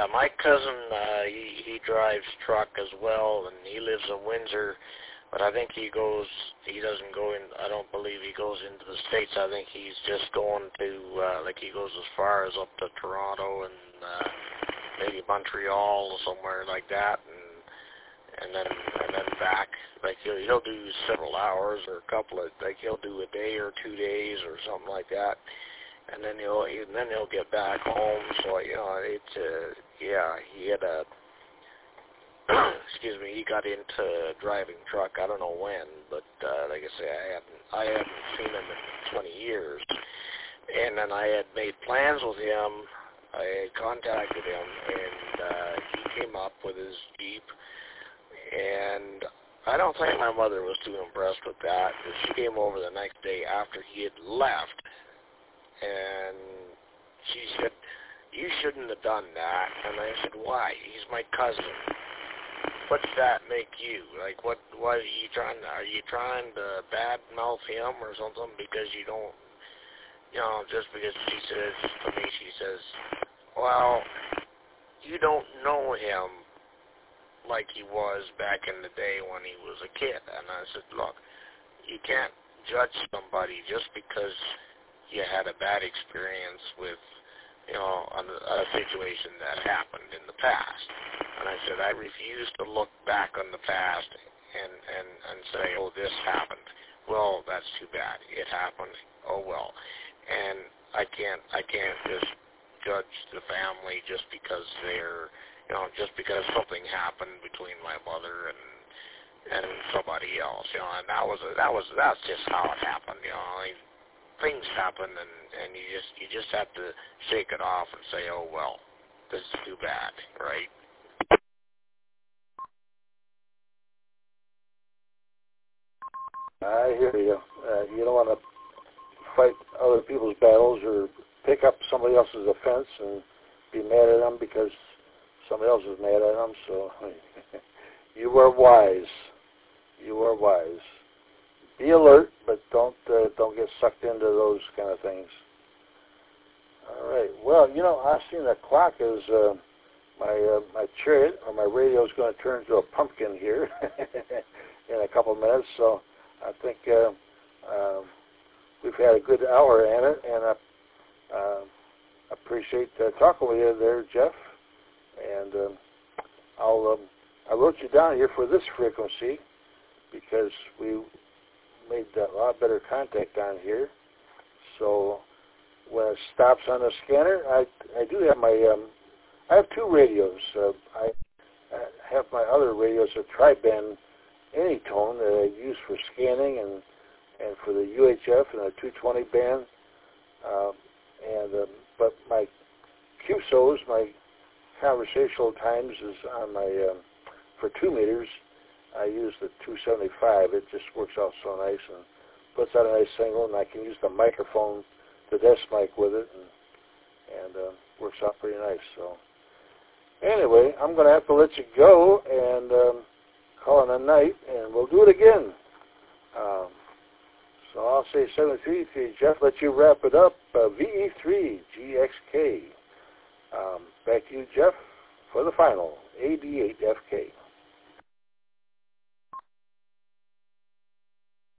Yeah, my cousin, he drives truck as well, and he lives in Windsor, but I think he doesn't go in, I don't believe he goes into the States. I think he's just going to, he goes as far as up to Toronto and maybe Montreal or somewhere like that, and then back. Like he'll do several hours or a couple of, he'll do a day or 2 days or something like that. And then he'll get back home. So it's he had a excuse me, he got into driving truck. I don't know when, but like I say, I hadn't seen him in 20 years. And then I had made plans with him. I had contacted him, and he came up with his Jeep. And I don't think my mother was too impressed with that. She came over the next day after he had left. And she said, "You shouldn't have done that." And I said, "Why? He's my cousin. What's that make you? Like, what are you trying to badmouth him or something because you don't, just because she says to me, she says, well, you don't know him like he was back in the day when he was a kid." And I said, "Look, you can't judge somebody just because you had a bad experience with, a situation that happened in the past." And I said, "I refuse to look back on the past and say, oh, this happened. Well, that's too bad. It happened. Oh, well." And I can't just judge the family just because they're, just because something happened between my mother and somebody else, and that's just how it happened, things happen, and you just have to shake it off and say, oh, well, this is too bad, right? I hear you. You don't want to fight other people's battles or pick up somebody else's offense and be mad at them because somebody else is mad at them. So you are wise. You are wise. Be alert, but don't get sucked into those kind of things. All right. Well, I seen the clock is my chariot or my radio is going to turn into a pumpkin here in a couple of minutes. So I think we've had a good hour in it, and I appreciate talking with you there, Jeff. And I wrote you down here for this frequency because we made a lot better contact on here. So when it stops on the scanner, I do have my I have two radios. I have my other radios, a tri-band Anytone that I use for scanning and for the UHF and the 220 band. But my QSOs, my conversational times, is on my for 2 meters. I use the 275. It just works out so nice and puts out a nice signal, and I can use the microphone, the desk mic with it, and works out pretty nice. So anyway, I'm going to have to let you go and call it a night, and we'll do it again. So I'll say 733, Jeff, let you wrap it up. VE3GXK. Back to you, Jeff, for the final, AB8FK.